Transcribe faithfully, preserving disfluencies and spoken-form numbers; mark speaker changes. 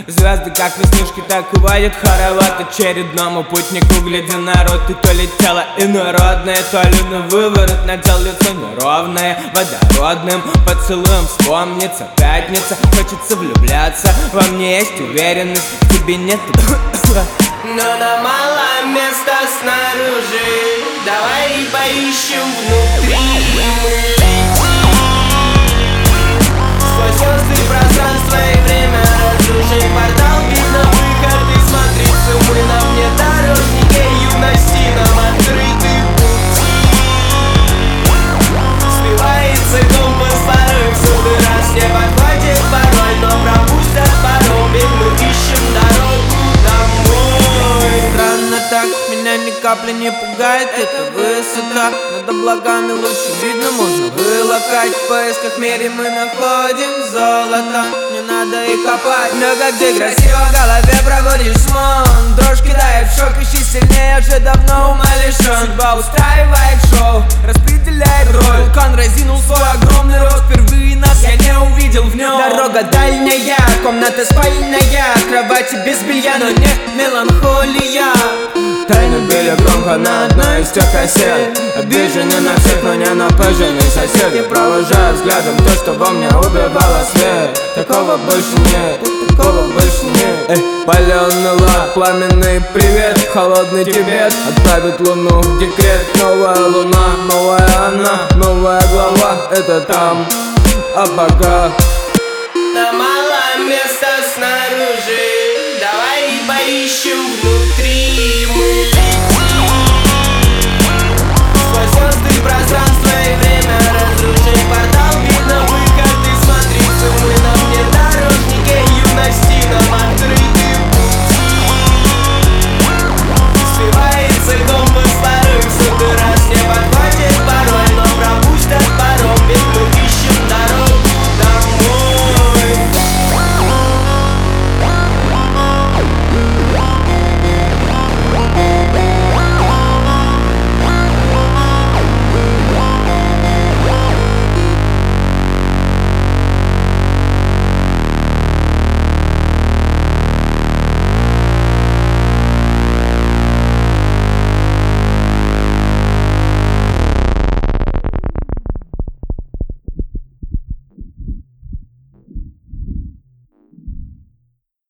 Speaker 1: Звезды как веснушки, так и водят хоровод очередному путнику. Гляди, народ, ты то ли тело инородное, то ли на выворот надел лицо неровное. Водородным поцелуем вспомнится пятница. Хочется влюбляться, во мне есть уверенность, в тебе нет.
Speaker 2: Но нам мало места снаружи, давай поищем внутри. Сквозь звезды, пространство и время разрушим портал, видно выход и смотрится мы. Нам не дорожники юности, нам открытый путь. Сбивается компас порой, в сотый раз не подхватит пароль, но пропустят паром, ведь мы ищем дорогу домой.
Speaker 1: Странно так, меня ни капли не пугает эта высота. Над облаками лучше видно, можно вылокать. В поисках мире мы находим золото, не надо и копать. Много где красиво, в голове проводишь сон. Дрожь кидает в шок, ищи сильнее, уже давно ума лишен. Судьба устраивает шоу, распределяет роль. Вулкан разинул свой огромный рот, впервые нас я не увидел в нем. Дорога дальняя, комната спальная, кровати без белья, но не меланхолия. Тайны били громко на одной из тех кассет. Обижен не на всех, но не напыженный сосед. Я провожаю взглядом то, что во мне убивало свет. Такого больше нет, такого больше нет. Эй, паленый лак, пламенный привет. Холодный Тибет отправит луну в декрет. Новая луна, новая она, новая глава. Это там, а пока
Speaker 2: Нам мало места снаружи, давай поищем внутри.